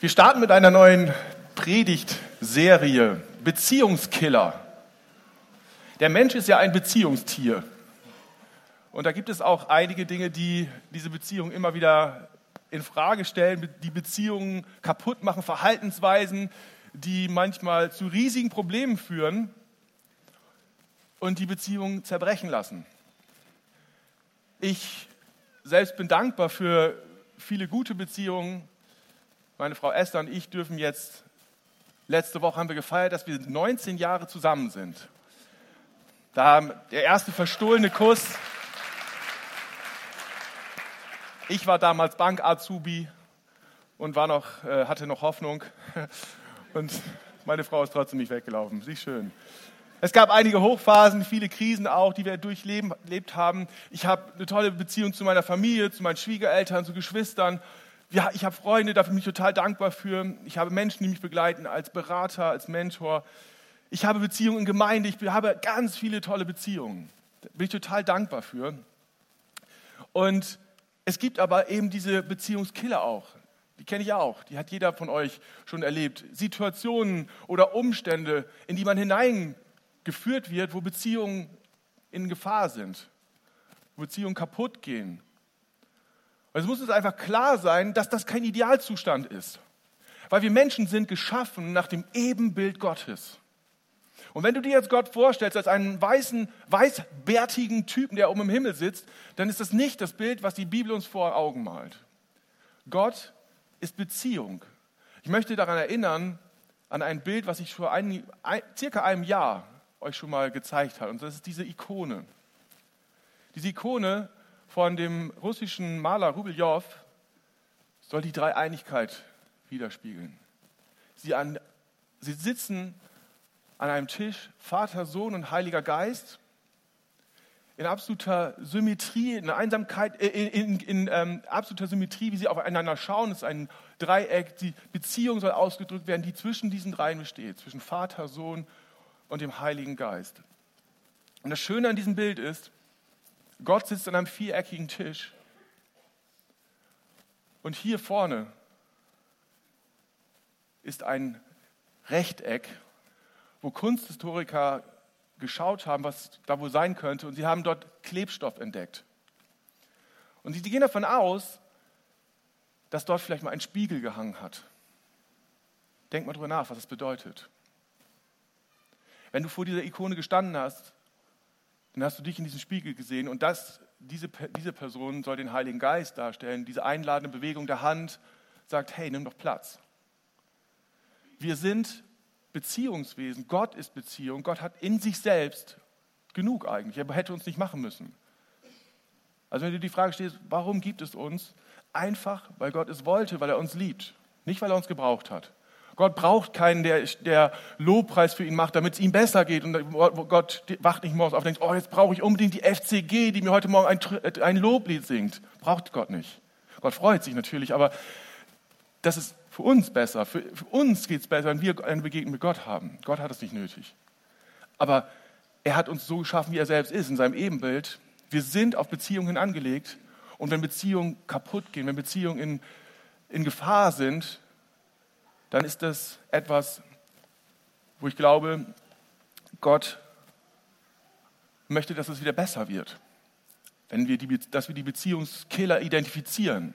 Wir starten mit einer neuen Predigtserie, Beziehungskiller. Der Mensch ist ja ein Beziehungstier. Und da gibt es auch einige Dinge, die diese Beziehung immer wieder in Frage stellen, die Beziehungen kaputt machen, Verhaltensweisen, die manchmal zu riesigen Problemen führen und die Beziehungen zerbrechen lassen. Ich selbst bin dankbar für viele gute Beziehungen. Meine Frau Esther und ich dürfen jetzt, letzte Woche haben wir gefeiert, dass wir 19 Jahre zusammen sind. Da der erste verstohlene Kuss. Ich war damals Bank-Azubi und hatte noch Hoffnung. Und meine Frau ist trotzdem nicht weggelaufen. Sie ist schön. Es gab einige Hochphasen, viele Krisen auch, die wir durchlebt haben. Ich habe eine tolle Beziehung zu meiner Familie, zu meinen Schwiegereltern, zu Geschwistern. Ich habe Freunde, dafür bin ich total dankbar für. Ich habe Menschen, die mich begleiten als Berater, als Mentor. Ich habe Beziehungen in Gemeinde, ich habe ganz viele tolle Beziehungen. Da bin ich total dankbar für. Und es gibt aber eben diese Beziehungskiller auch. Die kenne ich auch, die hat jeder von euch schon erlebt. Situationen oder Umstände, in die man hineingeführt wird, wo Beziehungen in Gefahr sind, wo Beziehungen kaputt gehen. Und es muss uns einfach klar sein, dass das kein Idealzustand ist. Weil wir Menschen sind geschaffen nach dem Ebenbild Gottes. Und wenn du dir jetzt Gott vorstellst als einen weißbärtigen Typen, der oben im Himmel sitzt, dann ist das nicht das Bild, was die Bibel uns vor Augen malt. Gott ist Beziehung. Ich möchte daran erinnern, an ein Bild, was ich vor circa einem Jahr euch schon mal gezeigt habe. Und das ist diese Ikone. Diese Ikone von dem russischen Maler Rubeljov soll die Dreieinigkeit widerspiegeln. Sie sitzen an einem Tisch, Vater, Sohn und Heiliger Geist, in absoluter Symmetrie, in Einsamkeit, in absoluter Symmetrie, wie sie aufeinander schauen. Es ist ein Dreieck, die Beziehung soll ausgedrückt werden, die zwischen diesen dreien besteht, zwischen Vater, Sohn und dem Heiligen Geist. Und das Schöne an diesem Bild ist, Gott sitzt an einem viereckigen Tisch und hier vorne ist ein Rechteck, wo Kunsthistoriker geschaut haben, was da wohl sein könnte, und sie haben dort Klebstoff entdeckt. Und sie gehen davon aus, dass dort vielleicht mal ein Spiegel gehangen hat. Denk mal drüber nach, was das bedeutet. Wenn du vor dieser Ikone gestanden hast, dann hast du dich in diesem Spiegel gesehen und diese Person soll den Heiligen Geist darstellen. Diese einladende Bewegung der Hand sagt, hey, nimm doch Platz. Wir sind Beziehungswesen. Gott ist Beziehung. Gott hat in sich selbst genug eigentlich. Er hätte uns nicht machen müssen. Also wenn du die Frage stellst, warum gibt es uns? Einfach, weil Gott es wollte, weil er uns liebt. Nicht, weil er uns gebraucht hat. Gott braucht keinen, der Lobpreis für ihn macht, damit es ihm besser geht. Und Gott wacht nicht morgens auf und denkt, oh, jetzt brauche ich unbedingt die FCG, die mir heute Morgen ein Loblied singt. Braucht Gott nicht. Gott freut sich natürlich, aber das ist für uns besser. Für uns geht es besser, wenn wir eine Begegnung mit Gott haben. Gott hat es nicht nötig. Aber er hat uns so geschaffen, wie er selbst ist, in seinem Ebenbild. Wir sind auf Beziehungen angelegt. Und wenn Beziehungen kaputt gehen, wenn Beziehungen in Gefahr sind, dann ist das etwas, wo ich glaube, Gott möchte, dass es wieder besser wird. Dass wir die Beziehungskiller identifizieren.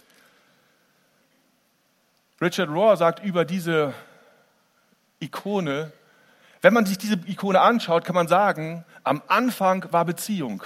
Richard Rohr sagt über diese Ikone, wenn man sich diese Ikone anschaut, kann man sagen, am Anfang war Beziehung.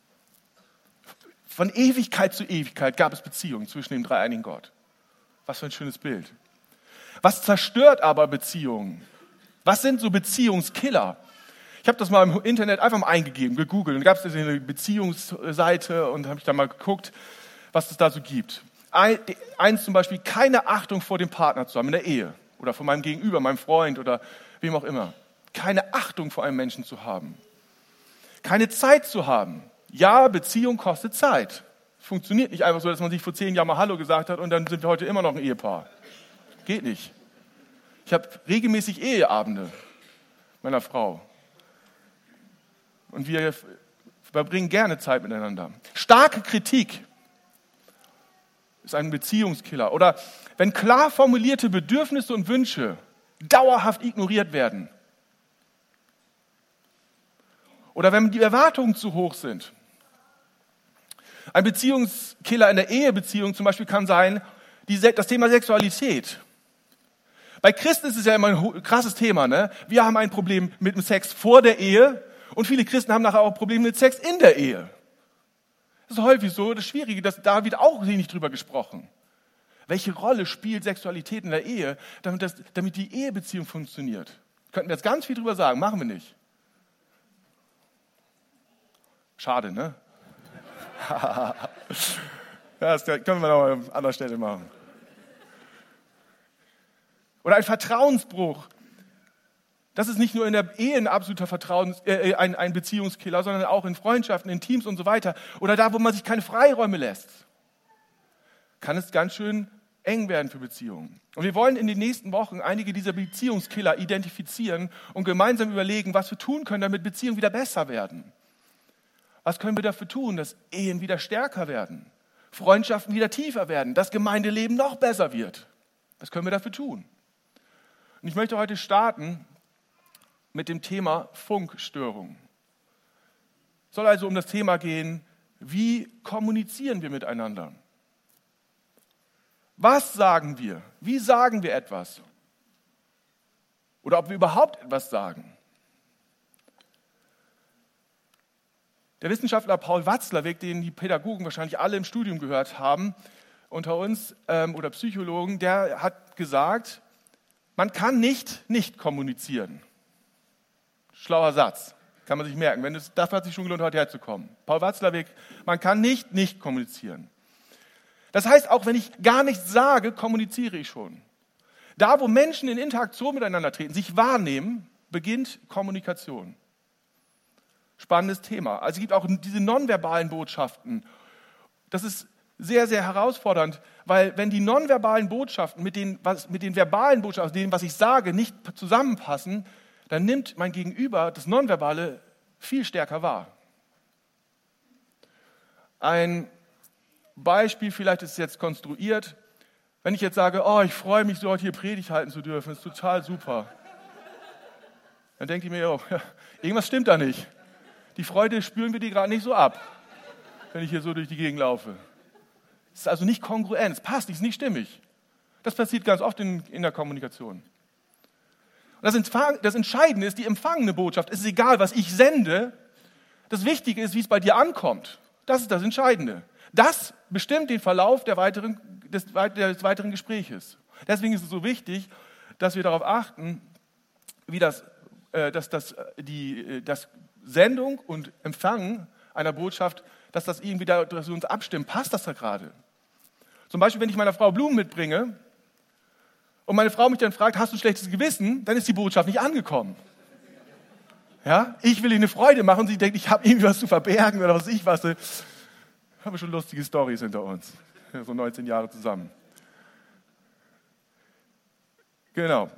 Von Ewigkeit zu Ewigkeit gab es Beziehung zwischen dem dreieinigen Gott. Was für ein schönes Bild. Was zerstört aber Beziehungen? Was sind so Beziehungskiller? Ich habe das mal im Internet einfach mal eingegeben, gegoogelt. Und da gab es eine Beziehungsseite und habe ich da mal geguckt, was es da so gibt. Eins zum Beispiel, keine Achtung vor dem Partner zu haben in der Ehe oder vor meinem Gegenüber, meinem Freund oder wem auch immer. Keine Achtung vor einem Menschen zu haben. Keine Zeit zu haben. Ja, Beziehung kostet Zeit. Funktioniert nicht einfach so, dass man sich vor 10 Jahren mal Hallo gesagt hat und dann sind wir heute immer noch ein Ehepaar. Geht nicht. Ich habe regelmäßig Eheabende mit meiner Frau. Und wir verbringen gerne Zeit miteinander. Starke Kritik. ist ein Beziehungskiller. Oder wenn klar formulierte Bedürfnisse und Wünsche dauerhaft ignoriert werden. Oder wenn die Erwartungen zu hoch sind. Ein Beziehungskiller in der Ehebeziehung zum Beispiel kann sein, das Thema Sexualität. Bei Christen ist es ja immer ein krasses Thema, ne? Wir haben ein Problem mit dem Sex vor der Ehe und viele Christen haben nachher auch Probleme mit Sex in der Ehe. Das ist häufig so, das Schwierige, da wird auch nicht drüber gesprochen. Welche Rolle spielt Sexualität in der Ehe, damit die Ehebeziehung funktioniert? Könnten wir jetzt ganz viel drüber sagen, machen wir nicht. Schade, ne? Das können wir noch mal an anderer Stelle machen. Oder ein Vertrauensbruch. Das ist nicht nur in der Ehe ein absoluter ein Beziehungskiller, sondern auch in Freundschaften, in Teams und so weiter. Oder da, wo man sich keine Freiräume lässt. Kann es ganz schön eng werden für Beziehungen. Und wir wollen in den nächsten Wochen einige dieser Beziehungskiller identifizieren und gemeinsam überlegen, was wir tun können, damit Beziehungen wieder besser werden. Was können wir dafür tun, dass Ehen wieder stärker werden, Freundschaften wieder tiefer werden, das Gemeindeleben noch besser wird? Was können wir dafür tun? Und ich möchte heute starten mit dem Thema Funkstörung. Es soll also um das Thema gehen, wie kommunizieren wir miteinander? Was sagen wir? Wie sagen wir etwas? Oder ob wir überhaupt etwas sagen? Der Wissenschaftler Paul Watzlawick, den die Pädagogen wahrscheinlich alle im Studium gehört haben, unter uns oder Psychologen, der hat gesagt, man kann nicht kommunizieren. Schlauer Satz, kann man sich merken. Dafür hat es sich schon gelohnt, heute herzukommen. Paul Watzlawick, man kann nicht kommunizieren. Das heißt, auch wenn ich gar nichts sage, kommuniziere ich schon. Da, wo Menschen in Interaktion miteinander treten, sich wahrnehmen, beginnt Kommunikation. Spannendes Thema. Also es gibt auch diese nonverbalen Botschaften. Das ist sehr, sehr herausfordernd, weil wenn die nonverbalen Botschaften mit den verbalen Botschaften, also dem, was ich sage, nicht zusammenpassen, dann nimmt mein Gegenüber das Nonverbale viel stärker wahr. Ein Beispiel, vielleicht ist es jetzt konstruiert, wenn ich jetzt sage, oh, ich freue mich so, heute hier Predigt halten zu dürfen, ist total super. Dann denke ich mir, oh, irgendwas stimmt da nicht. Die Freude spüren wir die gerade nicht so ab, wenn ich hier so durch die Gegend laufe. Es ist also nicht kongruent, es passt nicht, es ist nicht stimmig. Das passiert ganz oft in der Kommunikation. Und das Entscheidende ist die empfangene Botschaft. Es ist egal, was ich sende. Das Wichtige ist, wie es bei dir ankommt. Das ist das Entscheidende. Das bestimmt den Verlauf des weiteren Gespräches. Deswegen ist es so wichtig, dass wir darauf achten, dass Sendung und Empfangen einer Botschaft, dass wir uns abstimmen. Passt das da gerade? Zum Beispiel, wenn ich meiner Frau Blumen mitbringe und meine Frau mich dann fragt, hast du ein schlechtes Gewissen? Dann ist die Botschaft nicht angekommen. Ja? Ich will ihr eine Freude machen und sie denkt, ich habe irgendwie was zu verbergen oder was ich was. Haben wir schon lustige Storys hinter uns. So 19 Jahre zusammen. Genau.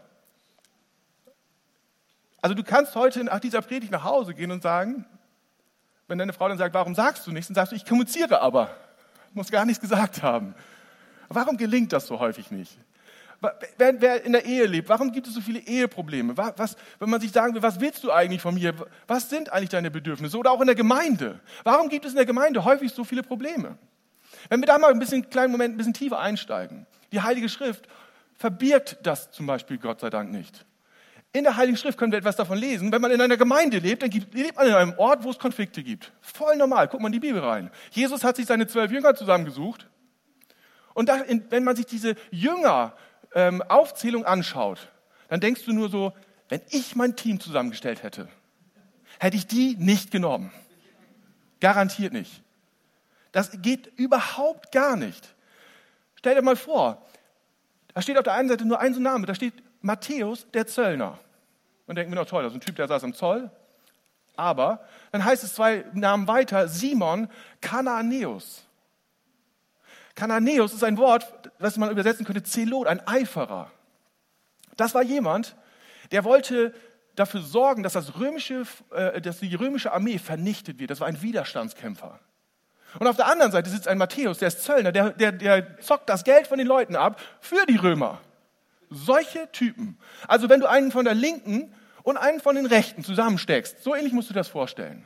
Also du kannst heute nach dieser Predigt nach Hause gehen und sagen, wenn deine Frau dann sagt, warum sagst du nichts? Dann sagst du, ich kommuniziere aber. Muss gar nichts gesagt haben. Warum gelingt das so häufig nicht? Wer in der Ehe lebt, warum gibt es so viele Eheprobleme? Wenn man sich sagen will, was willst du eigentlich von mir? Was sind eigentlich deine Bedürfnisse? Oder auch in der Gemeinde. Warum gibt es in der Gemeinde häufig so viele Probleme? Wenn wir da mal einen kleinen Moment ein bisschen tiefer einsteigen. Die Heilige Schrift verbirgt das zum Beispiel Gott sei Dank nicht. In der Heiligen Schrift können wir etwas davon lesen. Wenn man in einer Gemeinde lebt, dann lebt man in einem Ort, wo es Konflikte gibt. Voll normal, guck mal in die Bibel rein. Jesus hat sich seine 12 Jünger zusammengesucht. Und wenn man sich diese Jünger-Aufzählung anschaut, dann denkst du nur so, wenn ich mein Team zusammengestellt hätte, hätte ich die nicht genommen. Garantiert nicht. Das geht überhaupt gar nicht. Stell dir mal vor, da steht auf der einen Seite nur ein so Name, da steht Matthäus, der Zöllner. Und denken wir noch, toll, das ist ein Typ, der saß am Zoll. Aber dann heißt es 2 Namen weiter, Simon Kananäus. Kananäus ist ein Wort, das man übersetzen könnte, Zelot, ein Eiferer. Das war jemand, der wollte dafür sorgen, dass die römische Armee vernichtet wird. Das war ein Widerstandskämpfer. Und auf der anderen Seite sitzt ein Matthäus, der ist Zöllner, der zockt das Geld von den Leuten ab für die Römer. Solche Typen. Also wenn du einen von der Linken und einen von den Rechten zusammensteckst, so ähnlich musst du das vorstellen.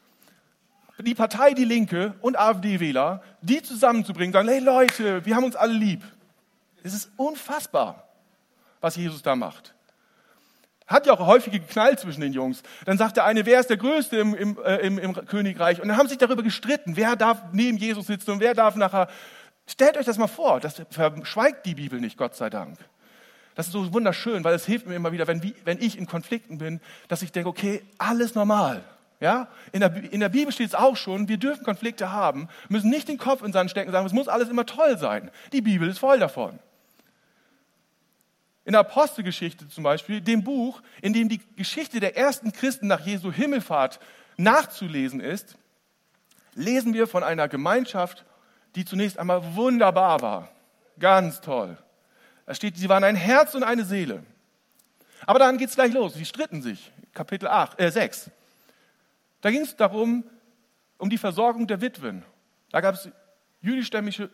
Die Partei Die Linke und AfD-Wähler, die zusammenzubringen, sagen, hey Leute, wir haben uns alle lieb. Es ist unfassbar, was Jesus da macht. Hat ja auch häufig geknallt zwischen den Jungs. Dann sagt der eine, wer ist der Größte im Königreich? Und dann haben sie sich darüber gestritten, wer darf neben Jesus sitzen und wer darf nachher. Stellt euch das mal vor, das verschweigt die Bibel nicht, Gott sei Dank. Das ist so wunderschön, weil es hilft mir immer wieder, wenn ich in Konflikten bin, dass ich denke, okay, alles normal. Ja? In der Bibel steht es auch schon, wir dürfen Konflikte haben, müssen nicht den Kopf in den Sand stecken und sagen, es muss alles immer toll sein. Die Bibel ist voll davon. In der Apostelgeschichte zum Beispiel, dem Buch, in dem die Geschichte der ersten Christen nach Jesu Himmelfahrt nachzulesen ist, lesen wir von einer Gemeinschaft, die zunächst einmal wunderbar war. Ganz toll. Da steht, sie waren ein Herz und eine Seele. Aber dann geht es gleich los. Sie stritten sich. Kapitel 6. Da ging es darum, um die Versorgung der Witwen. Da gab es jüdischstämmige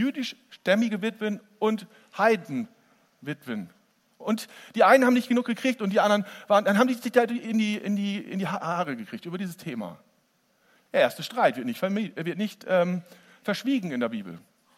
Witwen und Heidenwitwen. Und die einen haben nicht genug gekriegt und die anderen dann haben die sich da in die Haare gekriegt über dieses Thema. Der erste Streit wird nicht verschwiegen in der Bibel.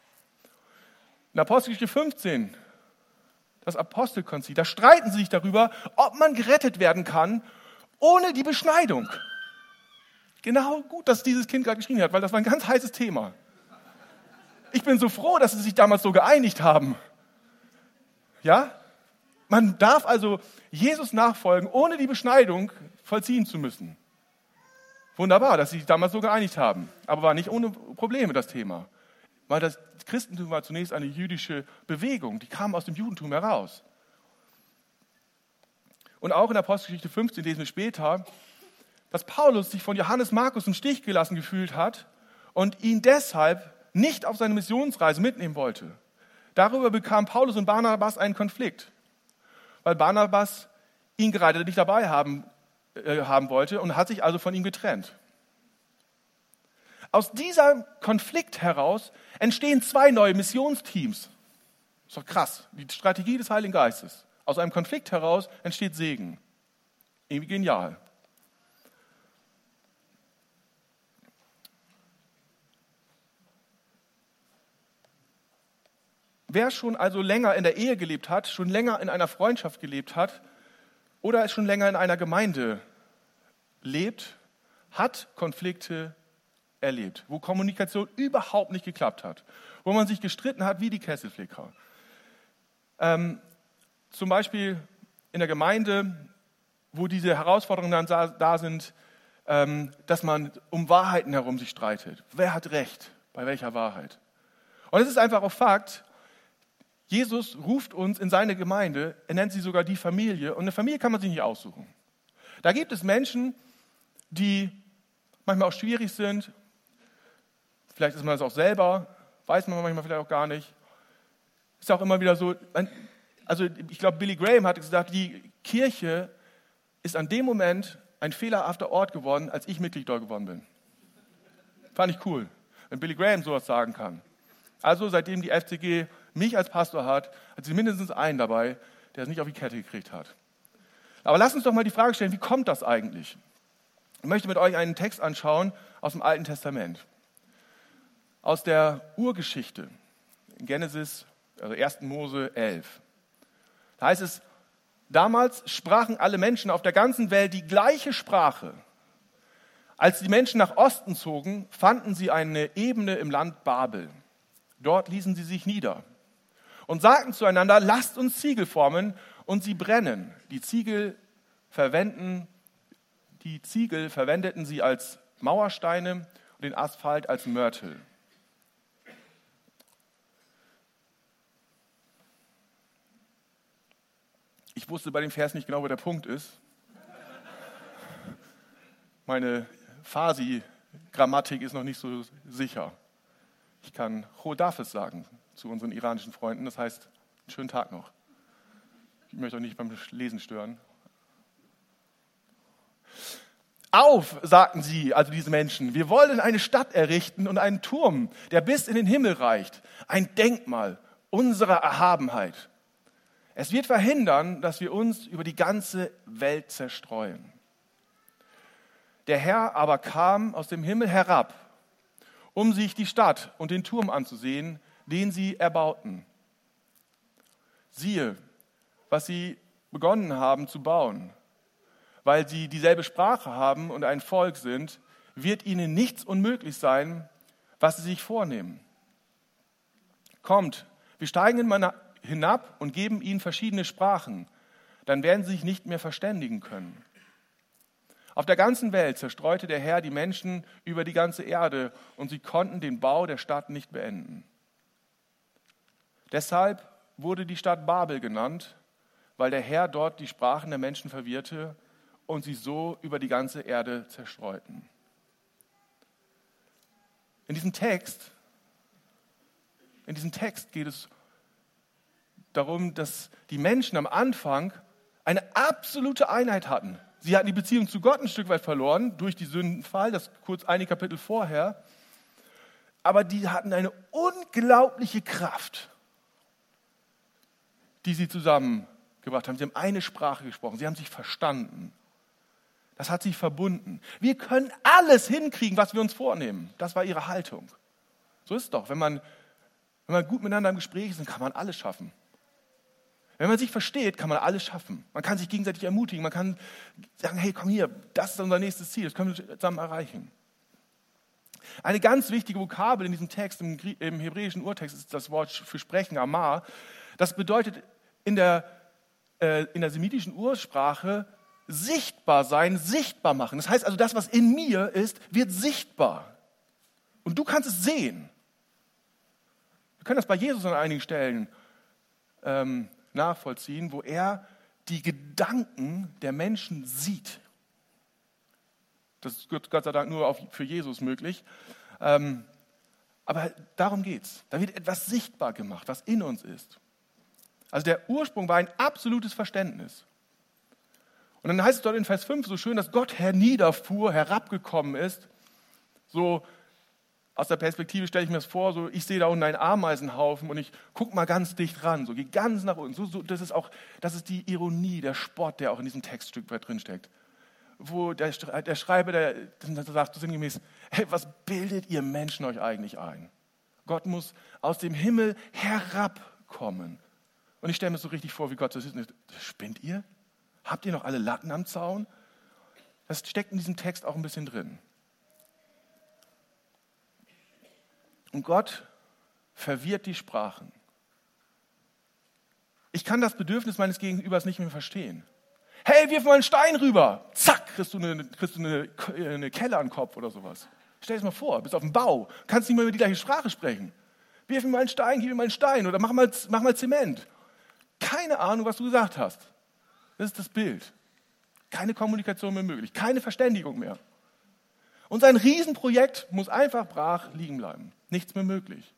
In Apostelgeschichte 15, das Apostelkonzil, da streiten sie sich darüber, ob man gerettet werden kann ohne die Beschneidung. Genau, gut, dass dieses Kind gerade geschrien hat, weil das war ein ganz heißes Thema. Ich bin so froh, dass sie sich damals so geeinigt haben. Ja? Man darf also Jesus nachfolgen, ohne die Beschneidung vollziehen zu müssen. Wunderbar, dass sie sich damals so geeinigt haben. Aber war nicht ohne Probleme das Thema. Weil das Christentum war zunächst eine jüdische Bewegung, die kam aus dem Judentum heraus. Und auch in der Apostelgeschichte 15 lesen wir später, dass Paulus sich von Johannes Markus im Stich gelassen gefühlt hat und ihn deshalb nicht auf seine Missionsreise mitnehmen wollte. Darüber bekamen Paulus und Barnabas einen Konflikt, weil Barnabas ihn gerade nicht dabei haben wollte und hat sich also von ihm getrennt. Aus diesem Konflikt heraus entstehen 2 neue Missionsteams. Ist doch krass, die Strategie des Heiligen Geistes. Aus einem Konflikt heraus entsteht Segen. Irgendwie genial. Wer schon also länger in der Ehe gelebt hat, schon länger in einer Freundschaft gelebt hat oder schon länger in einer Gemeinde lebt, hat Konflikte erlebt, wo Kommunikation überhaupt nicht geklappt hat, wo man sich gestritten hat wie die Kesselflicker. Zum Beispiel in der Gemeinde, wo diese Herausforderungen dann da sind, dass man um Wahrheiten herum sich streitet. Wer hat Recht? Bei welcher Wahrheit? Und es ist einfach auch Fakt, Jesus ruft uns in seine Gemeinde, er nennt sie sogar die Familie, und eine Familie kann man sich nicht aussuchen. Da gibt es Menschen, die manchmal auch schwierig sind, vielleicht ist man das auch selber, weiß man manchmal vielleicht auch gar nicht. Ist auch immer wieder so, also ich glaube, Billy Graham hat gesagt, die Kirche ist an dem Moment ein fehlerhafter Ort geworden, als ich Mitglied dort geworden bin. Fand ich cool, wenn Billy Graham sowas sagen kann. Also seitdem die FCG mich als Pastor hat sie mindestens einen dabei, der es nicht auf die Kette gekriegt hat. Aber lasst uns doch mal die Frage stellen, wie kommt das eigentlich? Ich möchte mit euch einen Text anschauen aus dem Alten Testament. Aus der Urgeschichte, in Genesis, also 1. Mose 11. Da heißt es, damals sprachen alle Menschen auf der ganzen Welt die gleiche Sprache. Als die Menschen nach Osten zogen, fanden sie eine Ebene im Land Babel. Dort ließen sie sich nieder und sagten zueinander, lasst uns Ziegel formen und sie brennen. Die Ziegel verwendeten sie als Mauersteine und den Asphalt als Mörtel. Ich wusste bei dem Vers nicht genau, wo der Punkt ist. Meine Farsi-Grammatik ist noch nicht so sicher. Ich kann Chodafes sagen zu unseren iranischen Freunden, das heißt, einen schönen Tag noch. Ich möchte euch nicht beim Lesen stören. Auf, sagten sie, also diese Menschen, wir wollen eine Stadt errichten und einen Turm, der bis in den Himmel reicht, ein Denkmal unserer Erhabenheit. Es wird verhindern, dass wir uns über die ganze Welt zerstreuen. Der Herr aber kam aus dem Himmel herab, um sich die Stadt und den Turm anzusehen, den sie erbauten. Siehe, was sie begonnen haben zu bauen. Weil sie dieselbe Sprache haben und ein Volk sind, wird ihnen nichts unmöglich sein, was sie sich vornehmen. Kommt, wir steigen hinab und geben ihnen verschiedene Sprachen, dann werden sie sich nicht mehr verständigen können. Auf der ganzen Welt zerstreute der Herr die Menschen über die ganze Erde und sie konnten den Bau der Stadt nicht beenden. Deshalb wurde die Stadt Babel genannt, weil der Herr dort die Sprachen der Menschen verwirrte und sie so über die ganze Erde zerstreuten. In diesem Text geht es darum, dass die Menschen am Anfang eine absolute Einheit hatten. Sie hatten die Beziehung zu Gott ein Stück weit verloren durch die Sündenfall, das kurz einige Kapitel vorher. Aber die hatten eine unglaubliche Kraft, die sie zusammengebracht haben. Sie haben eine Sprache gesprochen, sie haben sich verstanden. Das hat sich verbunden. Wir können alles hinkriegen, was wir uns vornehmen. Das war ihre Haltung. So ist es doch. Wenn man gut miteinander im Gespräch ist, dann kann man alles schaffen. Wenn man sich versteht, kann man alles schaffen. Man kann sich gegenseitig ermutigen. Man kann sagen, hey, komm hier, das ist unser nächstes Ziel. Das können wir zusammen erreichen. Eine ganz wichtige Vokabel in diesem Text, im hebräischen Urtext, ist das Wort für Sprechen, Amar. Das bedeutet in der semitischen Ursprache sichtbar sein, sichtbar machen. Das heißt also, das, was in mir ist, wird sichtbar. Und du kannst es sehen. Wir können das bei Jesus an einigen Stellen nachvollziehen, wo er die Gedanken der Menschen sieht. Das ist Gott sei Dank nur für Jesus möglich. Aber darum geht's. Da wird etwas sichtbar gemacht, was in uns ist. Also der Ursprung war ein absolutes Verständnis. Und dann heißt es dort in Vers 5 so schön, dass Gott herniederfuhr, herabgekommen ist. So aus der Perspektive stelle ich mir das vor, so ich sehe da unten einen Ameisenhaufen und ich gucke mal ganz dicht ran, so gehe ganz nach unten. Das ist die Ironie, der Spott, der auch in diesem Textstück weit drin steckt. Wo der Schreiber, der sagt so sinngemäß, hey, was bildet ihr Menschen euch eigentlich ein? Gott muss aus dem Himmel herabkommen. Und ich stelle mir so richtig vor, wie Gott so ist. Spinnt ihr? Habt ihr noch alle Latten am Zaun? Das steckt in diesem Text auch ein bisschen drin. Und Gott verwirrt die Sprachen. Ich kann das Bedürfnis meines Gegenübers nicht mehr verstehen. Hey, wirf mal einen Stein rüber. Zack, kriegst du eine Kelle an den Kopf oder sowas. Stell dir das mal vor, bist auf dem Bau, kannst nicht mehr über die gleiche Sprache sprechen. Wirf mir mal einen Stein, gib mir mal einen Stein oder mach mal Zement. Keine Ahnung, was du gesagt hast. Das ist das Bild. Keine Kommunikation mehr möglich, keine Verständigung mehr. Und sein Riesenprojekt muss einfach brach liegen bleiben. Nichts mehr möglich.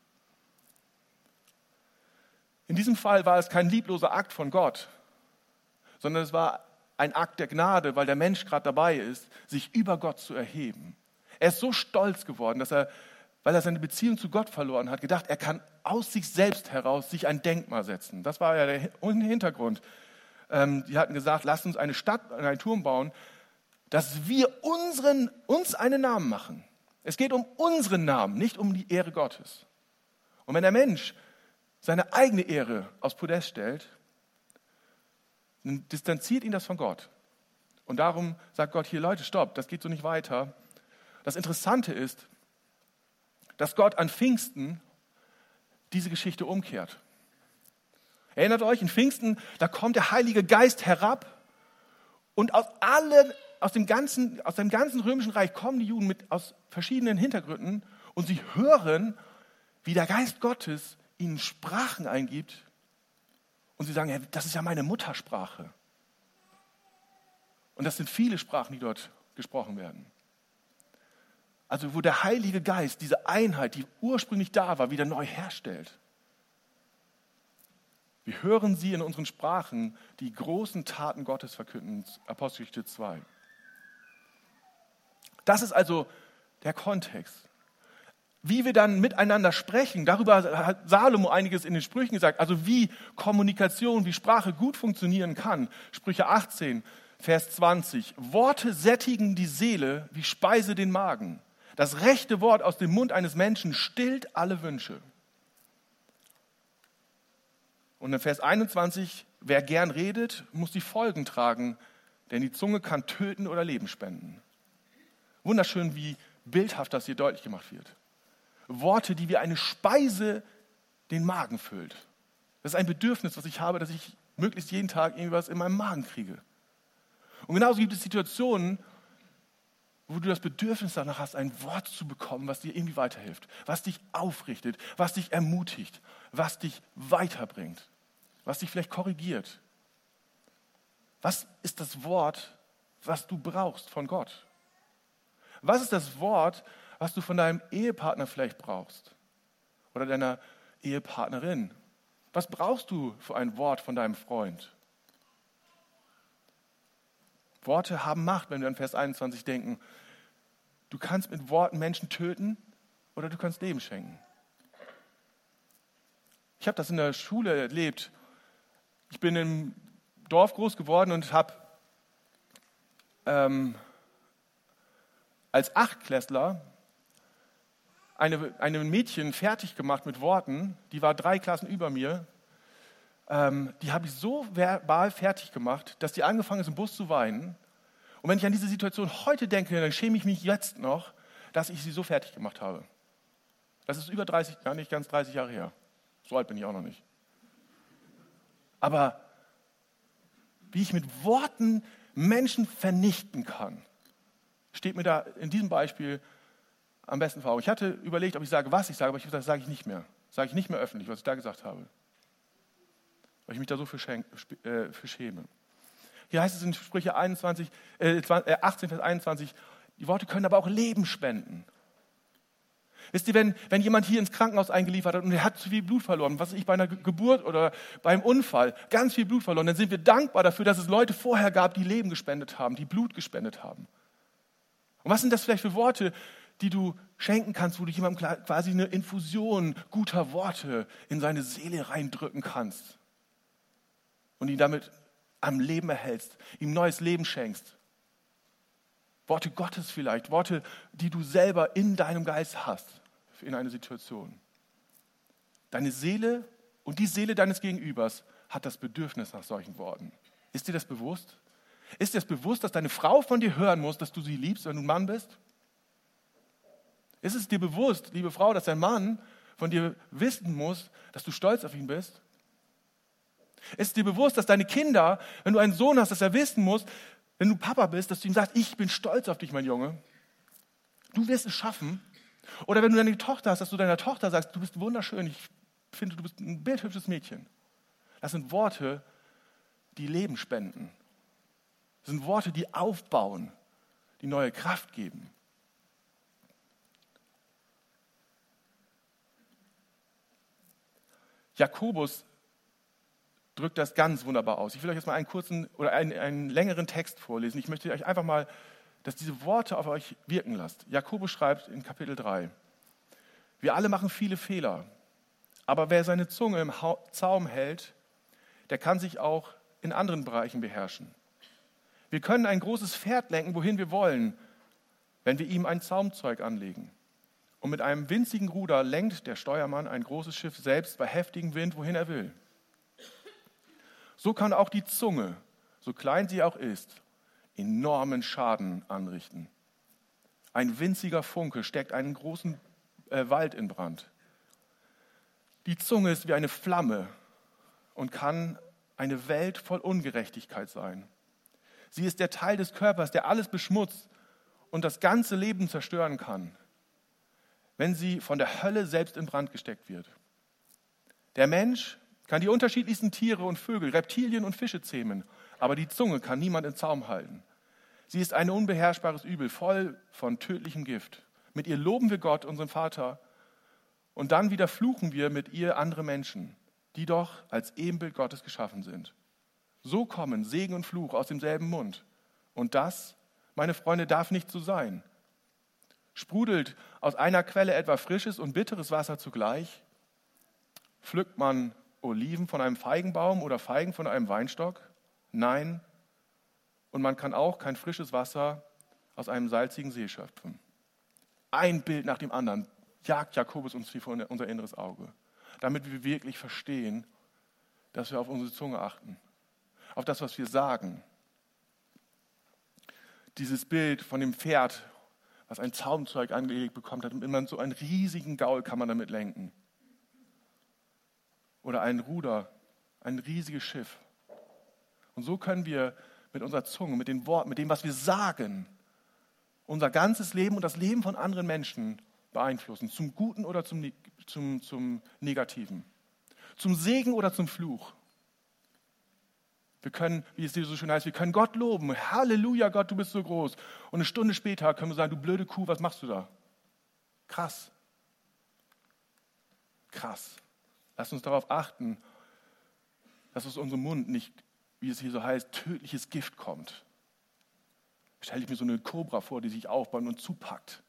In diesem Fall war es kein liebloser Akt von Gott, sondern es war ein Akt der Gnade, weil der Mensch gerade dabei ist, sich über Gott zu erheben. Er ist so stolz geworden, dass er, weil er seine Beziehung zu Gott verloren hat, gedacht, er kann aus sich selbst heraus sich ein Denkmal setzen. Das war ja der Hintergrund. Die hatten gesagt, lasst uns eine Stadt, einen Turm bauen, dass wir uns einen Namen machen. Es geht um unseren Namen, nicht um die Ehre Gottes. Und wenn der Mensch seine eigene Ehre aufs Podest stellt, dann distanziert ihn das von Gott. Und darum sagt Gott hier, Leute, stopp, das geht so nicht weiter. Das Interessante ist, dass Gott an Pfingsten diese Geschichte umkehrt. Erinnert euch, in Pfingsten, da kommt der Heilige Geist herab und aus dem ganzen römischen Reich kommen die Juden aus verschiedenen Hintergründen und sie hören, wie der Geist Gottes ihnen Sprachen eingibt und sie sagen, ja, das ist ja meine Muttersprache. Und das sind viele Sprachen, die dort gesprochen werden. Also wo der Heilige Geist diese Einheit, die ursprünglich da war, wieder neu herstellt. Wir hören sie in unseren Sprachen, die großen Taten Gottes verkünden, Apostelgeschichte 2. Das ist also der Kontext. Wie wir dann miteinander sprechen, darüber hat Salomo einiges in den Sprüchen gesagt, also wie Kommunikation, wie Sprache gut funktionieren kann. Sprüche 18, Vers 20. Worte sättigen die Seele wie Speise den Magen. Das rechte Wort aus dem Mund eines Menschen stillt alle Wünsche. Und in Vers 21, wer gern redet, muss die Folgen tragen, denn die Zunge kann töten oder Leben spenden. Wunderschön, wie bildhaft das hier deutlich gemacht wird. Worte, die wie eine Speise den Magen füllt. Das ist ein Bedürfnis, was ich habe, dass ich möglichst jeden Tag irgendwas in meinem Magen kriege. Und genauso gibt es Situationen, wo du das Bedürfnis danach hast, ein Wort zu bekommen, was dir irgendwie weiterhilft, was dich aufrichtet, was dich ermutigt, was dich weiterbringt, was dich vielleicht korrigiert. Was ist das Wort, was du brauchst von Gott? Was ist das Wort, was du von deinem Ehepartner vielleicht brauchst oder deiner Ehepartnerin? Was brauchst du für ein Wort von deinem Freund? Worte haben Macht, wenn wir an Vers 21 denken. Du kannst mit Worten Menschen töten oder du kannst Leben schenken. Ich habe das in der Schule erlebt. Ich bin im Dorf groß geworden und habe als Achtklässler ein Mädchen fertig gemacht mit Worten, die war 3 Klassen über mir. Die habe ich so verbal fertig gemacht, dass die angefangen ist, im Bus zu weinen. Und wenn ich an diese Situation heute denke, dann schäme ich mich jetzt noch, dass ich sie so fertig gemacht habe. Das ist über 30, ja nicht ganz 30 Jahre her. So alt bin ich auch noch nicht. Aber wie ich mit Worten Menschen vernichten kann, steht mir da in diesem Beispiel am besten vor Augen. Ich hatte überlegt, ob ich sage, was ich sage, aber ich habe gesagt, sage ich nicht mehr. Sage ich nicht mehr öffentlich, was ich da gesagt habe. Weil ich mich da so für schäme. Hier heißt es in Sprüche 18, Vers 21, die Worte können aber auch Leben spenden. Wisst ihr, wenn jemand hier ins Krankenhaus eingeliefert hat und er hat zu viel Blut verloren, was weiß ich, bei einer Geburt oder beim Unfall, ganz viel Blut verloren, dann sind wir dankbar dafür, dass es Leute vorher gab, die Leben gespendet haben, die Blut gespendet haben. Und was sind das vielleicht für Worte, die du schenken kannst, wo du jemandem quasi eine Infusion guter Worte in seine Seele reindrücken kannst und ihn damit am Leben erhältst, ihm neues Leben schenkst. Worte Gottes vielleicht, Worte, die du selber in deinem Geist hast in eine Situation. Deine Seele und die Seele deines Gegenübers hat das Bedürfnis nach solchen Worten. Ist dir das bewusst? Ist dir das bewusst, dass deine Frau von dir hören muss, dass du sie liebst, wenn du ein Mann bist? Ist es dir bewusst, liebe Frau, dass dein Mann von dir wissen muss, dass du stolz auf ihn bist? Ist dir bewusst, dass deine Kinder, wenn du einen Sohn hast, dass er wissen muss, wenn du Papa bist, dass du ihm sagst, ich bin stolz auf dich, mein Junge. Du wirst es schaffen. Oder wenn du deine Tochter hast, dass du deiner Tochter sagst, du bist wunderschön, ich finde, du bist ein bildhübsches Mädchen. Das sind Worte, die Leben spenden. Das sind Worte, die aufbauen, die neue Kraft geben. Jakobus drückt das ganz wunderbar aus. Ich will euch jetzt mal einen kurzen oder einen längeren Text vorlesen. Ich möchte euch einfach mal, dass diese Worte auf euch wirken lasst. Jakobus schreibt in Kapitel 3, wir alle machen viele Fehler, aber wer seine Zunge im Zaum hält, der kann sich auch in anderen Bereichen beherrschen. Wir können ein großes Pferd lenken, wohin wir wollen, wenn wir ihm ein Zaumzeug anlegen. Und mit einem winzigen Ruder lenkt der Steuermann ein großes Schiff selbst bei heftigem Wind, wohin er will. So kann auch die Zunge, so klein sie auch ist, enormen Schaden anrichten. Ein winziger Funke steckt einen großen Wald in Brand. Die Zunge ist wie eine Flamme und kann eine Welt voll Ungerechtigkeit sein. Sie ist der Teil des Körpers, der alles beschmutzt und das ganze Leben zerstören kann, wenn sie von der Hölle selbst in Brand gesteckt wird. Der Mensch kann die unterschiedlichsten Tiere und Vögel, Reptilien und Fische zähmen, aber die Zunge kann niemand in Zaum halten. Sie ist ein unbeherrschbares Übel, voll von tödlichem Gift. Mit ihr loben wir Gott, unseren Vater, und dann wieder fluchen wir mit ihr andere Menschen, die doch als Ebenbild Gottes geschaffen sind. So kommen Segen und Fluch aus demselben Mund. Und das, meine Freunde, darf nicht so sein. Sprudelt aus einer Quelle etwa frisches und bitteres Wasser zugleich? Pflückt man Oliven von einem Feigenbaum oder Feigen von einem Weinstock? Nein. Und man kann auch kein frisches Wasser aus einem salzigen See schöpfen. Ein Bild nach dem anderen jagt Jakobus uns hier vor unser inneres Auge, damit wir wirklich verstehen, dass wir auf unsere Zunge achten, auf das, was wir sagen. Dieses Bild von dem Pferd, was ein Zaumzeug angelegt bekommt hat, immer so einen riesigen Gaul kann man damit lenken. Oder ein Ruder, ein riesiges Schiff. Und so können wir mit unserer Zunge, mit den Worten, mit dem, was wir sagen, unser ganzes Leben und das Leben von anderen Menschen beeinflussen, zum Guten oder zum Negativen, zum Segen oder zum Fluch. Wir können, wie es hier so schön heißt, wir können Gott loben. Halleluja, Gott, du bist so groß. Und eine Stunde später können wir sagen, du blöde Kuh, was machst du da? Krass. Krass. Lass uns darauf achten, dass aus unserem Mund nicht, wie es hier so heißt, tödliches Gift kommt. Stelle ich mir so eine Kobra vor, die sich aufbäumt und zupackt.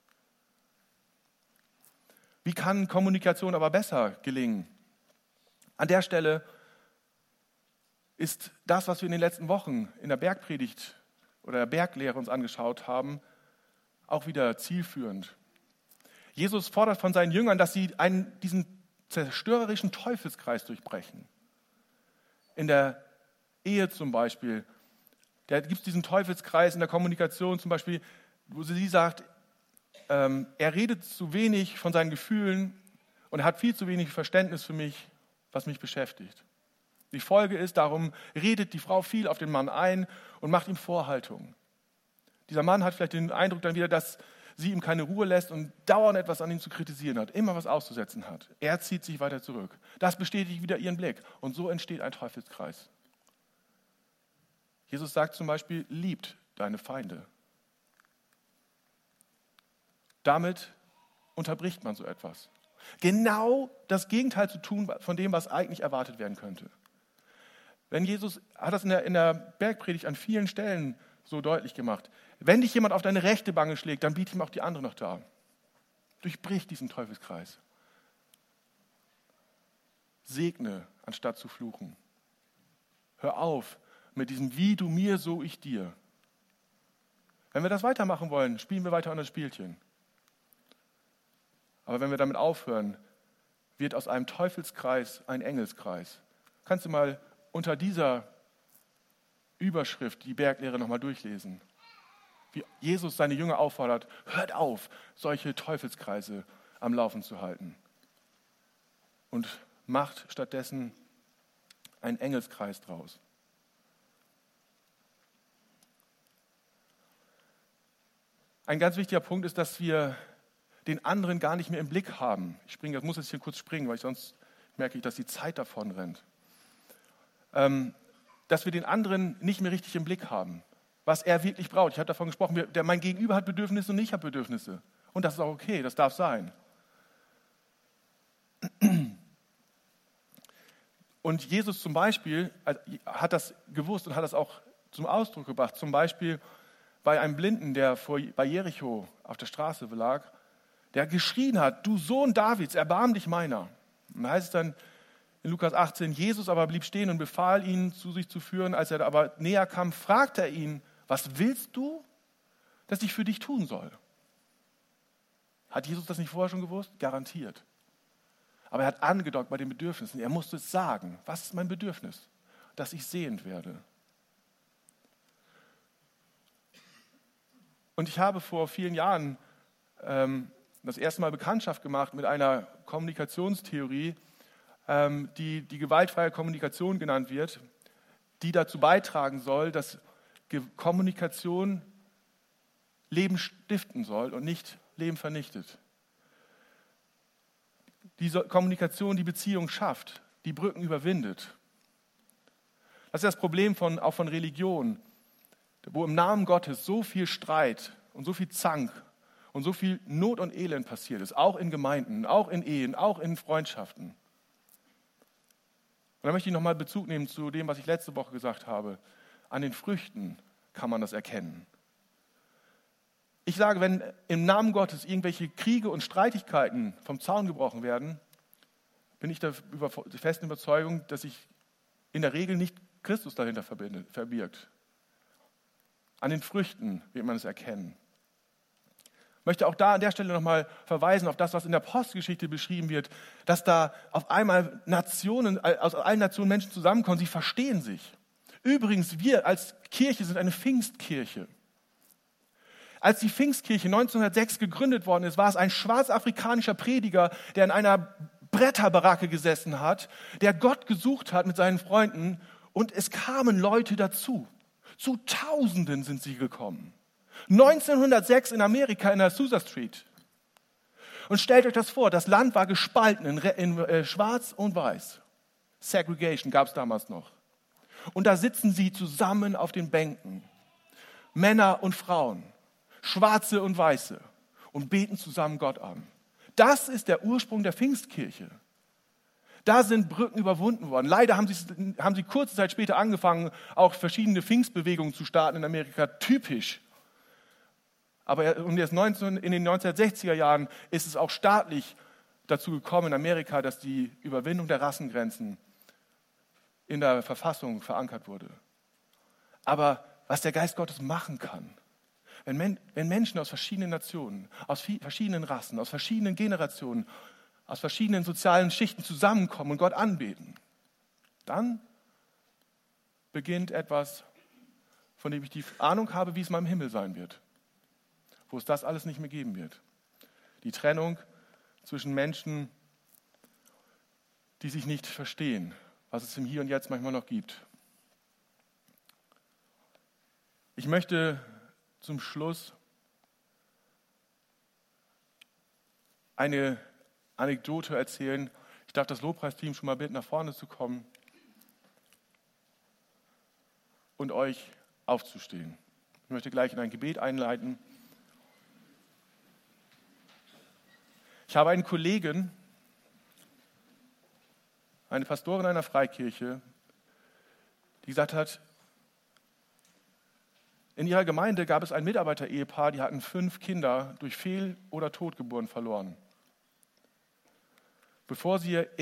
Wie kann Kommunikation aber besser gelingen? An der Stelle ist das, was wir in den letzten Wochen in der Bergpredigt oder der Berglehre uns angeschaut haben, auch wieder zielführend. Jesus fordert von seinen Jüngern, dass sie diesen zerstörerischen Teufelskreis durchbrechen. In der Ehe zum Beispiel, da gibt es diesen Teufelskreis in der Kommunikation zum Beispiel, wo sie sagt, er redet zu wenig von seinen Gefühlen und er hat viel zu wenig Verständnis für mich, was mich beschäftigt. Die Folge ist, darum redet die Frau viel auf den Mann ein und macht ihm Vorhaltungen. Dieser Mann hat vielleicht den Eindruck dann wieder, dass sie ihm keine Ruhe lässt und dauernd etwas an ihm zu kritisieren hat, immer was auszusetzen hat. Er zieht sich weiter zurück. Das bestätigt wieder ihren Blick und so entsteht ein Teufelskreis. Jesus sagt zum Beispiel, liebt deine Feinde. Damit unterbricht man so etwas. Genau das Gegenteil zu tun von dem, was eigentlich erwartet werden könnte. Wenn Jesus hat das in der Bergpredigt an vielen Stellen so deutlich gemacht. Wenn dich jemand auf deine rechte Wange schlägt, dann biete ihm auch die andere noch dar. Durchbrich diesen Teufelskreis. Segne, anstatt zu fluchen. Hör auf mit diesem Wie du mir, so ich dir. Wenn wir das weitermachen wollen, spielen wir weiter an das Spielchen. Aber wenn wir damit aufhören, wird aus einem Teufelskreis ein Engelskreis. Kannst du mal unter dieser Überschrift die Berglehre nochmal durchlesen. Wie Jesus seine Jünger auffordert, hört auf, solche Teufelskreise am Laufen zu halten. Und macht stattdessen einen Engelskreis draus. Ein ganz wichtiger Punkt ist, dass wir den anderen gar nicht mehr im Blick haben. Ich muss jetzt hier kurz springen, weil sonst merke ich, dass die Zeit davon rennt. Dass wir den anderen nicht mehr richtig im Blick haben, was er wirklich braucht. Ich habe davon gesprochen, mein Gegenüber hat Bedürfnisse und ich habe Bedürfnisse. Und das ist auch okay, das darf sein. Und Jesus zum Beispiel hat das gewusst und hat das auch zum Ausdruck gebracht. Zum Beispiel bei einem Blinden, der bei Jericho auf der Straße lag, der geschrien hat, du Sohn Davids, erbarm dich meiner. Und da heißt es dann in Lukas 18, Jesus aber blieb stehen und befahl ihn, zu sich zu führen. Als er aber näher kam, fragte er ihn, was willst du, dass ich für dich tun soll? Hat Jesus das nicht vorher schon gewusst? Garantiert. Aber er hat angedockt bei den Bedürfnissen. Er musste es sagen. Was ist mein Bedürfnis? Dass ich sehend werde. Und ich habe vor vielen Jahren das erste Mal Bekanntschaft gemacht mit einer Kommunikationstheorie, die gewaltfreie Kommunikation genannt wird, die dazu beitragen soll, dass Kommunikation Leben stiften soll und nicht Leben vernichtet. Diese Kommunikation die Beziehung schafft, die Brücken überwindet. Das ist das Problem auch von Religion, wo im Namen Gottes so viel Streit und so viel Zank und so viel Not und Elend passiert ist, auch in Gemeinden, auch in Ehen, auch in Freundschaften. Und da möchte ich nochmal Bezug nehmen zu dem, was ich letzte Woche gesagt habe. An den Früchten kann man das erkennen. Ich sage, wenn im Namen Gottes irgendwelche Kriege und Streitigkeiten vom Zaun gebrochen werden, bin ich der festen Überzeugung, dass sich in der Regel nicht Christus dahinter verbirgt. An den Früchten wird man es erkennen. Ich möchte auch da an der Stelle nochmal verweisen auf das, was in der Apostelgeschichte beschrieben wird, dass da auf einmal Nationen, aus allen Nationen Menschen zusammenkommen, sie verstehen sich. Übrigens, wir als Kirche sind eine Pfingstkirche. Als die Pfingstkirche 1906 gegründet worden ist, war es ein schwarzafrikanischer Prediger, der in einer Bretterbaracke gesessen hat, der Gott gesucht hat mit seinen Freunden und es kamen Leute dazu. Zu Tausenden sind sie gekommen. 1906 in Amerika in der Azusa Street. Und stellt euch das vor, das Land war gespalten in Schwarz und Weiß. Segregation gab es damals noch. Und da sitzen sie zusammen auf den Bänken. Männer und Frauen, Schwarze und Weiße und beten zusammen Gott an. Das ist der Ursprung der Pfingstkirche. Da sind Brücken überwunden worden. Leider haben sie kurze Zeit später angefangen, auch verschiedene Pfingstbewegungen zu starten in Amerika, typisch. Aber in den 1960er Jahren ist es auch staatlich dazu gekommen in Amerika, dass die Überwindung der Rassengrenzen in der Verfassung verankert wurde. Aber was der Geist Gottes machen kann, wenn Menschen aus verschiedenen Nationen, aus verschiedenen Rassen, aus verschiedenen Generationen, aus verschiedenen sozialen Schichten zusammenkommen und Gott anbeten, dann beginnt etwas, von dem ich die Ahnung habe, wie es mal im Himmel sein wird, wo es das alles nicht mehr geben wird. Die Trennung zwischen Menschen, die sich nicht verstehen, was es im Hier und Jetzt manchmal noch gibt. Ich möchte zum Schluss eine Anekdote erzählen. Ich darf das Lobpreisteam schon mal bitten, nach vorne zu kommen und euch aufzustehen. Ich möchte gleich in ein Gebet einleiten. Ich habe einen Kollegen, eine Pastorin einer Freikirche, die gesagt hat, in ihrer Gemeinde gab es ein Mitarbeiter-Ehepaar, die hatten 5 Kinder durch Fehl- oder Totgeburten verloren. Bevor sie ihr